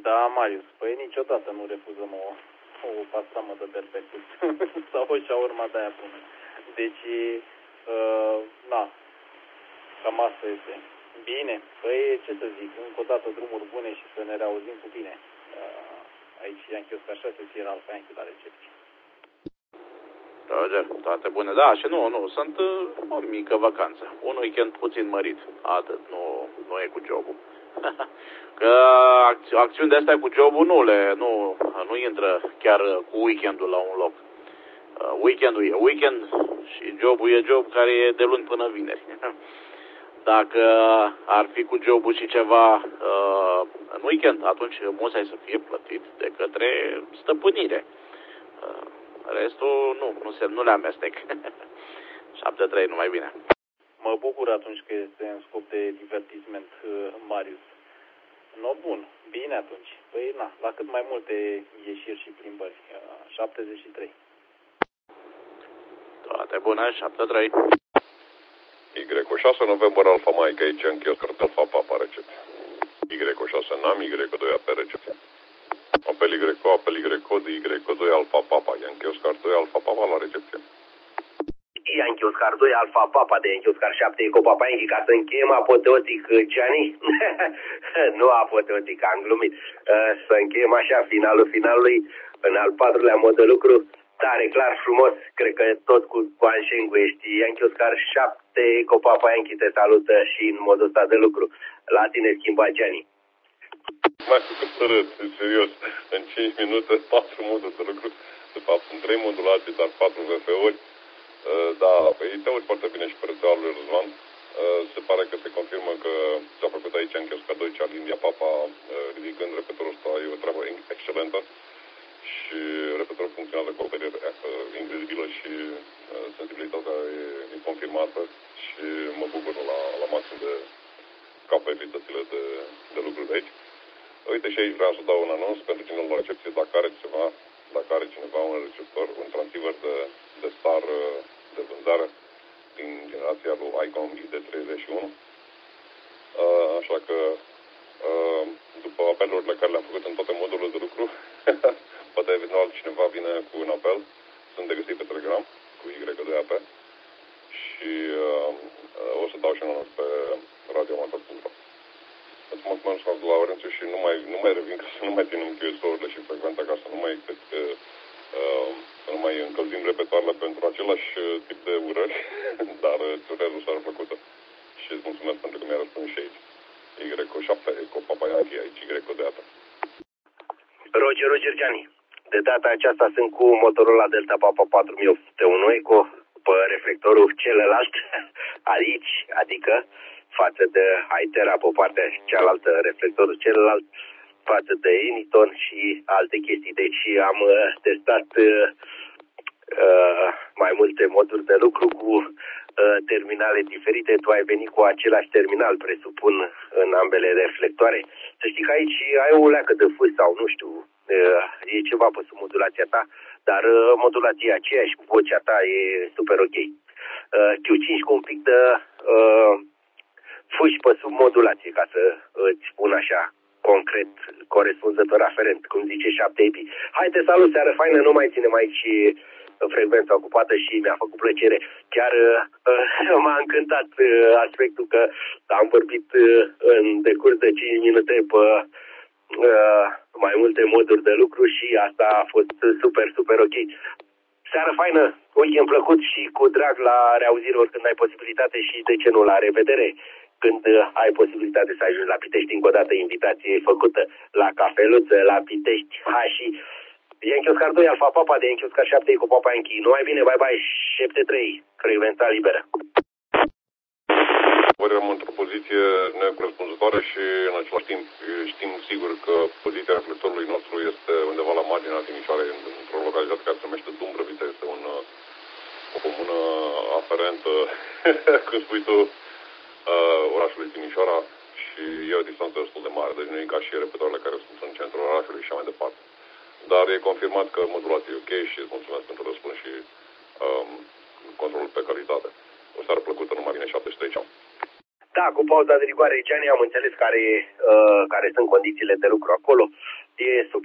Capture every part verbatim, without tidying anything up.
Da, Marius, păi niciodată nu refuzăm o, o pastramă de perfectus sau o șaurma de aia bună. Deci, uh, na, cam asta este. Bine, păi ce să zic, încă o dată drumuri bune și să ne reauzim cu bine. Uh, aici Ian Chiosca șase, Sierra Alfa Yankee la recepție. Roger, toate bune. Da, și nu, nu, sunt uh, o mică vacanță. Un weekend puțin mărit. Atât, nu, nu e cu jobul. Că acți acțiuni de-astea cu jobul nu le, nu, nu intră chiar cu weekendul la un loc. Uh, weekendul e weekend și jobul e job care e de luni până vineri. Dacă ar fi cu jobul și ceva uh, în weekend, atunci musai să fie plătit de către stăpânire. Uh, restul nu, nu, se, nu le amestec. șapte trei, numai bine. Mă bucur atunci că este în scop de divertisment, Marius. No, bun, bine atunci. Păi, na, la cât mai multe ieșiri și plimbări. șaptezeci și trei. Toate bune, șapte trei. Y șase novembrie Alfa Mike aici în Chiosc Alfa Papa recepție. Y șase Nam, Y doi A P recepție. Apel Y, apel Y, cod Y doi Alfa Papa, Yankee Oscar doi Alfa Papa la recepție. Yankee Oscar doi Alfa Papa de Yankee Oscar șapte Eco Papa Yankee, ca să încheiem apoteotic, Gianni. Nu apoteotic, am glumit. Să încheiem așa finalul finalului în al patrulea mod de lucru. Tare, clar, frumos, cred că tot cu Guansheng ești. Yankee Oscar șapte Eco Papa Yankee te salută și în modul ăsta de lucru. La tine schimba, Gianni. Mai făcut să râd, serios, în cinci minute, patru moduri de lucru, de fapt, în trei modulații, dar patru V F-uri. Uh, da, păi te auzi foarte bine și pe rețeaua lui Răzvan. Uh, se pare că se confirmă că s-a făcut aici în Chiosca doi Charlie India Papa, uh, ridicând repetărul ăsta, e o treabă excelentă. Și repetărul funcționează cu o perioadă uh, invizibilă și uh, sensibilitatea e, e confirmată și mă bucur la, la maxim de capabilitățile de, de lucruri de aici. Uite, și aici vreau să dau un anunț pentru cine la recepție, dacă are ceva, dacă are cineva un receptor, un transceiver de, de star de vânzare din generația lui ICOM I D treizeci și unu. Uh, așa că, uh, după apelurile care le-am făcut în toate modurile de lucru, poate eventual cineva vine cu un apel, sunt de găsit pe Telegram, cu Y doi A P, și uh, uh, o să dau și un anunț pe radioamator punct ro. Îți mulțumesc, Laurențiu, și nu mai, nu mai revin ca să nu mai ținem Q S O-urile și frecventa, ca să nu mai, uh, uh, să nu mai încălzim repetoarele pentru același tip de urări, dar îți urez o seară plăcută și îți mulțumesc pentru că mi-ai răspuns și aici. Y șapte, Eco Papa Yankee, aici Y de data. Roger, Roger, Gianni. De data aceasta sunt cu Motorola Delta Papa patru mii opt sute unu Eco pe reflectorul celălalt aici, adică față de Hytera pe partea cealaltă, reflectorul celălalt față de Eniton și alte chestii. Deci am uh, testat uh, uh, mai multe moduri de lucru cu uh, terminale diferite. Tu ai venit cu același terminal, presupun, în ambele reflectoare. Să știi că aici ai o leacă de fâs sau nu știu, uh, e ceva pe sub modulația ta, dar uh, modulația aceeași cu vocea ta e super ok. Uh, Q cinci cu un pic de uh, fuși pe sub modulație, ca să îți spun așa concret, corespunzător aferent, cum zice șapte A P. Hai, te salut, seară faină, nu mai ținem aici frecvența ocupată și mi-a făcut plăcere. Chiar uh, m-a încântat uh, aspectul că am vorbit uh, în decurs de cinci minute pe uh, mai multe moduri de lucru și asta a fost super, super ok. Seară faină, weekend plăcut și cu drag la reauzire oricând ai posibilitate și de ce nu la revedere. Când ai posibilitate să ajungi la Pitești, încă o dată invitație făcută la cafeluță, la Pitești, ha, și Yankee Oscar doi Alfa Papa de Yankee Oscar șapte cu Papa Yankee. Numai bine, bye bye, șapte trei, frecvența liberă. Eram într-o poziție necorespunzătoare și în același timp știm sigur că poziția reflectorului nostru este undeva la marginea Timișoarei, într-o localitate care se numește Dumbrăvița, este un, o comună aferentă, când spui tu, Uh, orașului Timișoara și e o distanță destul de mare, deci nu e ca și repetoarele care sunt în centrul orașului și așa mai departe. Dar e confirmat că modulația e ok și îți mulțumesc pentru răspuns și um, controlul pe calitate. O seară plăcută, numai bine, șapte trei. Da, cu pauza de rigoare, Gianni, am înțeles care, uh, care sunt condițiile de lucru acolo.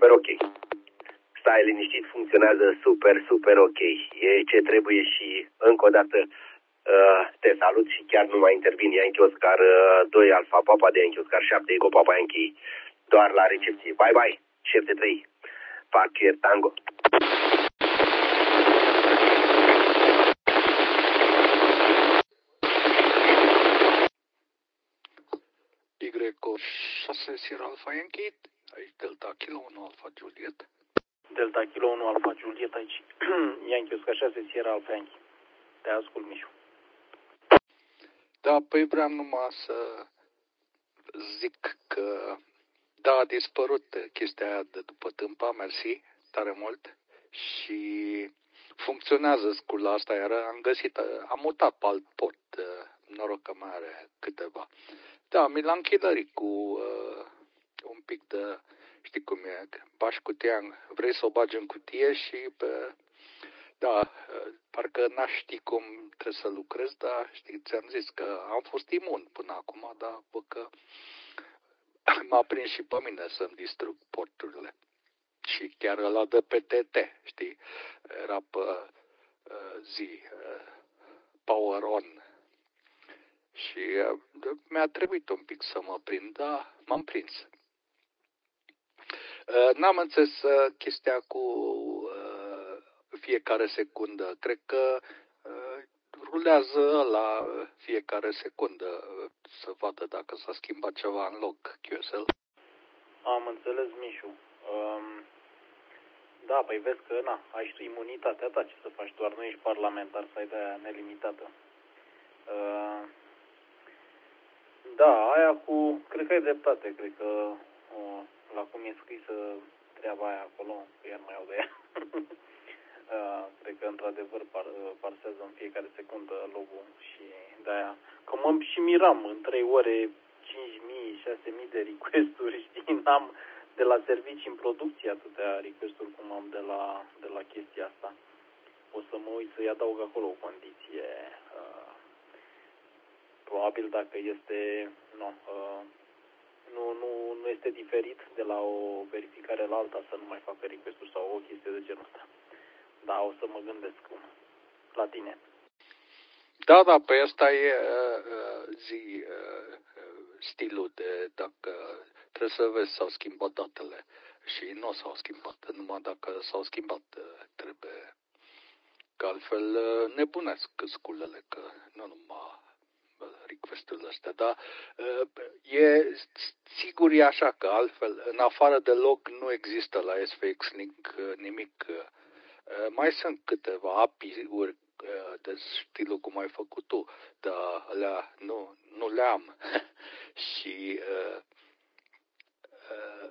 super ok. Stai liniștit, funcționează super, super ok. E ce trebuie și încă o dată uh, te salut și chiar nu mai intervin Yankee Oscar uh, doi Alfa Papa de Yankee Oscar șapte Eco Papa Yankee doar la recepție. Bye bye, șef de trei. Parker Tango. Y șase Sierra Alpha Yankee, aici Delta Kilo unu Alpha Juliet. Delta Kilo unu Alpha Juliet aici. Yankee Oscar șase Sierra Alpha Yankee. Te ascult, Mișu. Da, păi vreau numai să zic că da, a dispărut chestia aia de după tâmpa, mersi tare mult și funcționează scula asta, iar am găsit, am mutat pe alt port, noroc că mai are câteva. Da, mi l-am chilărit cu uh, un pic de, știi cum e, bași cutia, vrei să o bagi în cutie și pe, da, uh, parcă n-aș ști cum trebuie să lucrez, dar știi, ți-am zis că am fost imun până acum, dar bă că m-a prins și pe mine să-mi distrug porturile. Și chiar ăla de P T T, știi, era pe uh, zi, uh, power on. Și uh, mi-a trebuit un pic să mă prind, dar m-am prins. Uh, n-am înțeles uh, chestia cu uh, fiecare secundă. Cred că uh, rulează la fiecare secundă uh, să vadă dacă s-a schimbat ceva în loc Q S L. Am înțeles, Mișu. Um, da, păi vezi că, na, ai și tu imunitatea ta, ce să faci, doar nu ești parlamentar să ai de-aia nelimitată. Uh, da, aia cu, cred că ai dreptate, cred că uh, la cum e scrisă treaba aia acolo, că iar mai au de ea. uh, cred că într-adevăr par, parsează în fiecare secundă logul și de-aia. Că mă și miram în trei ore cinci mii, șase mii de request-uri, știi, n-am de la servicii în producție atâtea request-uri cum am de la, de la chestia asta. O să mă uit să-i adaug acolo o condiție. Uh, probabil dacă este, nu, uh, nu, nu, nu este diferit de la o verificare la alta să nu mai facă request-uri sau o chestie de genul ăsta. Da, o să mă gândesc la tine. Da, da, pe ăsta e uh, zi uh, stilul de dacă trebuie să vezi s-au schimbat datele și nu s-au schimbat, numai dacă s-au schimbat trebuie, că altfel nebunesc sculele, că nu numai request-urile astea, dar e sigur e așa că altfel, în afară de log nu există la S F X Link nimic. Mai sunt câteva A P I-uri de stilul cum ai făcut tu, dar alea nu, nu le-am. Și uh, uh,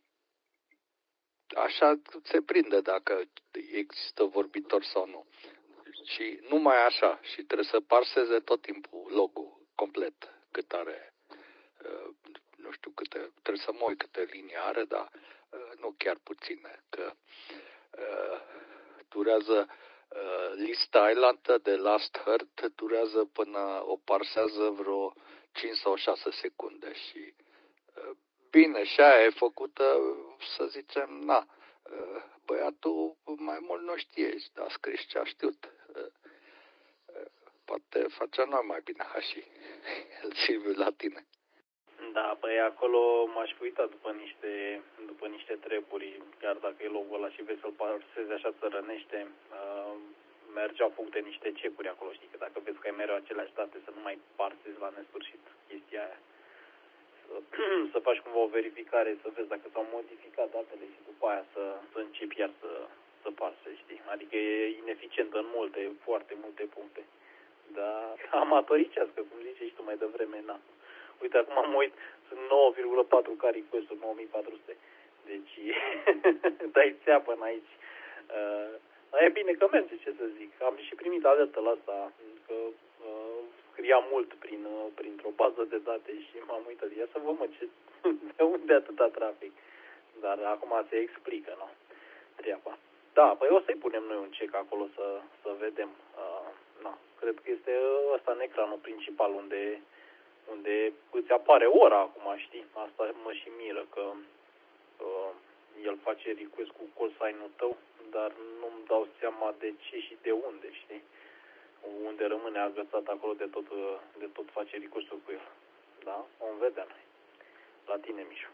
așa se prinde dacă există vorbitor sau nu. Și numai așa. Și trebuie să parseze tot timpul logul complet cât are. Uh, nu știu câte, trebuie să mă uit câte linii are, dar uh, nu chiar puține. Că uh, durează uh, lista Island de Last Heard durează până o parsează vreo cinci sau șase secunde și uh, bine, și aia e făcută, să zicem, na, uh, băiatul mai mult nu știe, dar scris ce a știut. Uh, uh, poate face noi mai bine, ha, și el Silviu la tine. Da, păi acolo m-aș fi uitat după niște, după niște treburi, chiar dacă e logul ăla și vezi să-l parsezi așa țărănește, uh, mergeau puncte niște cecuri acolo, știi, că dacă vezi că ai mereu aceleași date, să nu mai parsezi la nesfârșit chestia aia. Să, să faci cumva o verificare, să vezi dacă s-au modificat datele și după aia să, să începi iar să, să parsezi, știi. Adică e ineficient în multe, foarte multe puncte. Dar amatoricească, cum ziceai și tu mai devreme, na. Uite, acum mă uit, sunt nouă virgulă patru K request-uri, nouă mii patru sute. Deci, dai țeapă în aici. Uh, dar e bine că merge, ce să zic. Am și primit alertă la asta, că uh, scria mult prin, uh, printr-o bază de date și m-am uitat. Ia să vă mă, ce, de unde atâta trafic. Dar acum se explică, nu? Treaba. Da, păi o să-i punem noi un check acolo să, să vedem. Uh, na, cred că este ăsta în ecranul principal unde... unde îți apare ora acum, știi? Asta mă și miră că uh, el face request cu call sign-ul tău, dar nu-mi dau seama de ce și de unde, știi? Unde rămâne agățat acolo de tot, de tot face request-ul cu el. Da? Vom vedea noi. La tine, Mișu.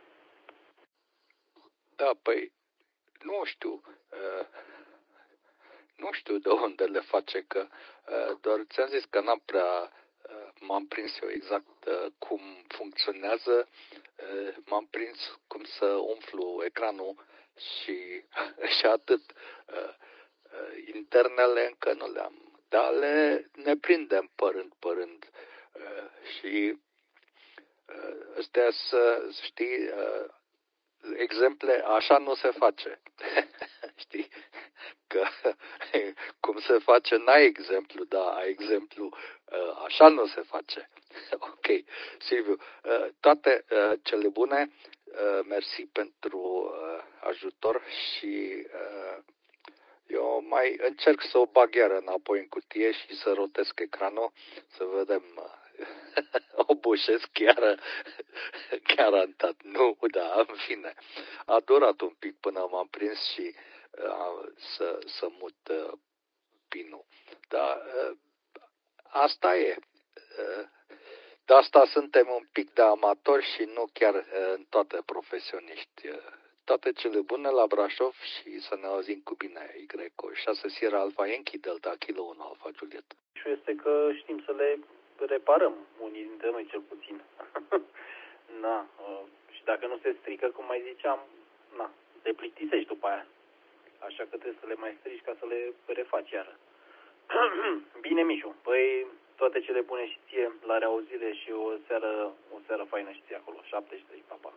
Da, păi, nu știu. Uh, nu știu de unde le face, că uh, doar ți-am zis că n-am prea uh, m-am prins eu exact uh, cum funcționează. Uh, m-am prins cum să umflu ecranul și, și atât. Uh, uh, internele încă nu le-am, dar le ne prindem părând, părând. Uh, și uh, astea să știi, uh, exemple, așa nu se face. Știi? Că cum se face, n-ai exemplu, da, ai exemplu, așa nu se face. Ok, Silviu, toate cele bune, mersi pentru ajutor și eu mai încerc să o bag iară înapoi în cutie și să rotesc ecranul, să vedem. Oboșesc chiar, garantat. Nu, da, în fine. A durat un pic până m-am prins și uh, să, să mut uh, pinul. Dar uh, asta e. Uh, de asta suntem un pic de amatori și nu chiar uh, în toate profesioniști. Uh, toate cele bune la Brașov și să ne auzim cu bine. Y șase Sierra Alpha Yankee Delta Kilo unu Alpha Juliet. Și este că știm să le reparăm, unii dintre noi cel puțin. Na, și dacă nu se strică, cum mai ziceam, na, te plictisești după aia. Așa că trebuie să le mai strici ca să le refaci iară. Bine, Mișu, păi toate cele bune și ție, la reauzire și o seară, o seară faină și ție acolo. șaptezeci și trei, pa, pa.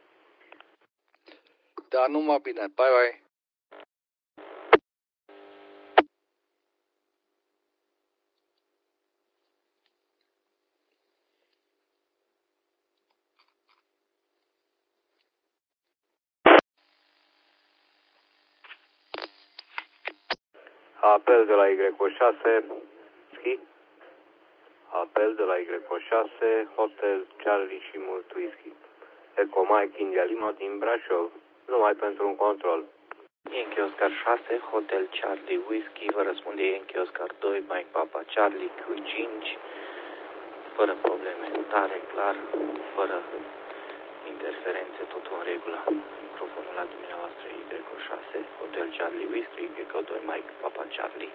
Da, numai bine, bye, bye. Apel de la Y șase, Ski. Apel de la Y șase, Hotel Charlie și mult whisky. Eco Mike India Lima din Brașov, numai pentru un control. Yankee Oscar șase, Hotel Charlie Whisky, vă răspunde Yankee Oscar doi, Mike Papa Charlie Q cinci, fără probleme, tare, clar, fără interferențe, totul în regulă. Microfonul la dumneavoastră Y șase, Hotel Charlie Whisky, Y doi, Mike Papa Charlie.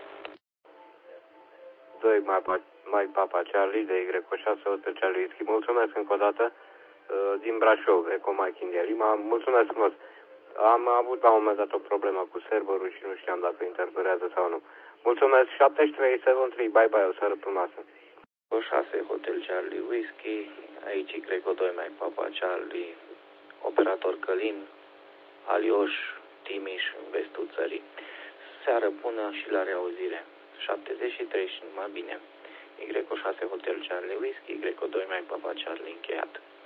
doi Mike Papa Charlie de Y șase, Hotel Charlie Whisky. Mulțumesc încă o dată din Brașov, Eco Mike India Lima. Mulțumesc frumos. Am avut la un moment dat o problemă cu serverul și nu știam dacă interferează sau nu. Mulțumesc, șapte trei șapte trei, bye bye, o seară frumoasă. șase, Hotel Charlie Whisky, aici Y doi, Mike Papa Charlie, operator Călin, Alioș, Timiș, în vestul țării. Seară bună și la reauzire. șaptezeci și trei și numai bine. Y șase, Hotel Charlie Whisky, Y doi, Mike Papa Charlie, încheiat.